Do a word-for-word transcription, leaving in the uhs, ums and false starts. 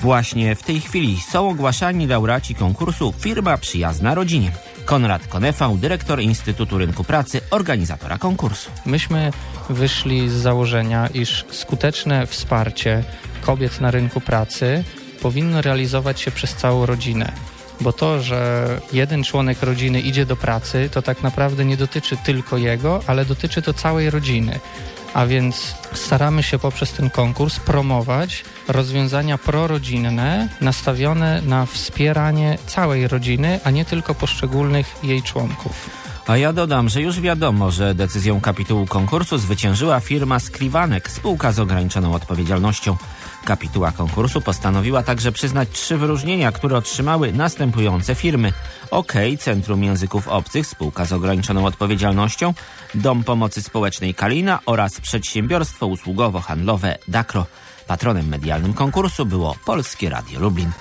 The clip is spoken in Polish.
Właśnie w tej chwili są ogłaszani laureaci konkursu Firma Przyjazna Rodzinie. Konrad Konefał, dyrektor Instytutu Rynku Pracy, organizatora konkursu. Myśmy wyszli z założenia, iż skuteczne wsparcie kobiet na rynku pracy powinno realizować się przez całą rodzinę. Bo to, że jeden członek rodziny idzie do pracy, to tak naprawdę nie dotyczy tylko jego, ale dotyczy to całej rodziny. A więc staramy się poprzez ten konkurs promować rozwiązania prorodzinne nastawione na wspieranie całej rodziny, a nie tylko poszczególnych jej członków. A ja dodam, że już wiadomo, że decyzją kapitułu konkursu zwyciężyła firma Skriwanek, spółka z ograniczoną odpowiedzialnością. Kapituła konkursu postanowiła także przyznać trzy wyróżnienia, które otrzymały następujące firmy. OK, Centrum Języków Obcych, spółka z ograniczoną odpowiedzialnością, Dom Pomocy Społecznej Kalina oraz Przedsiębiorstwo Usługowo-Handlowe Dakro. Patronem medialnym konkursu było Polskie Radio Lublin.